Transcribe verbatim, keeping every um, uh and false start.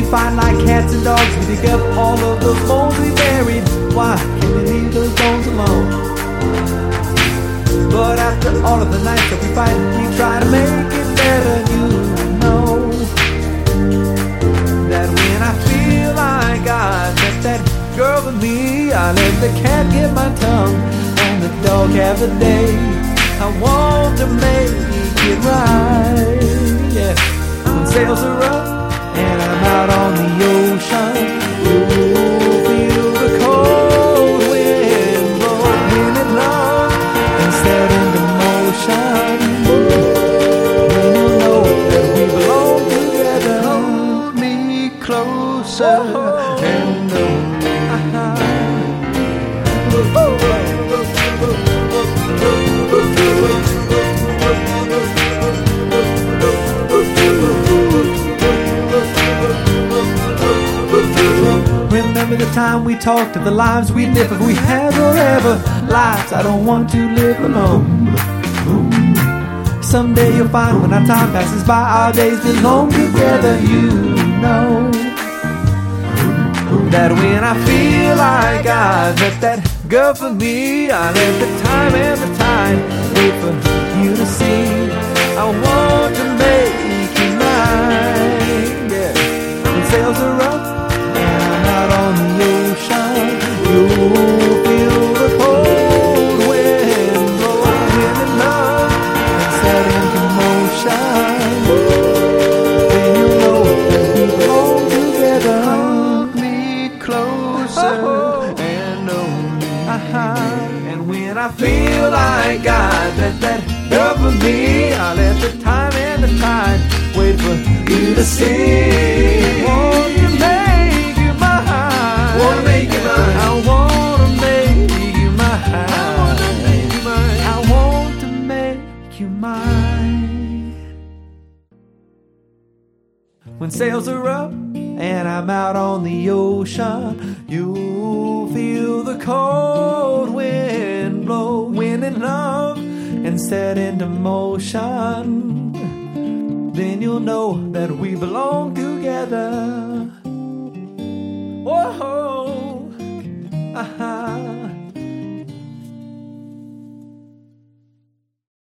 find like cats and dogs. We dig up all of those bones we buried. Why can't we leave those bones alone? But after all of the nights that we fight, we try to make it better. You know that when I feel like I met that girl with me, I let the cat get my tongue and the dog have a day. I want to make it right. Yeah. When sails are up and I'm out on the ocean, you'll feel the cold wind blow, wind and love, and set into motion. When you know that we belong together, hold me closer and know me. Remember the time we talked of the lives we'd live if we had forever. Lives I don't want to live alone. Someday you'll find when our time passes by, our days belong together. You know that when I feel like I met that girl for me, I let the time and the tide wait for you to see. I want to make you mine. Yeah. When sails are up and I'm out on the ocean, you'll feel the cold wind blow, wind and love, and set into motion. Then you'll know that we belong together. Hold me closer and know me. Uh-huh. And when I feel like I met that girl for me, I let the time and the tide wait for you to see. Won't you make you mine? Wanna make you mine? I wanna make you mine. I wanna make you mine. I want to make you mine. When sails are up and I'm out on the ocean, you'll feel the cold wind blow, wind and love, and set into motion. Then you'll know that we belong together. Whoa, uh-huh.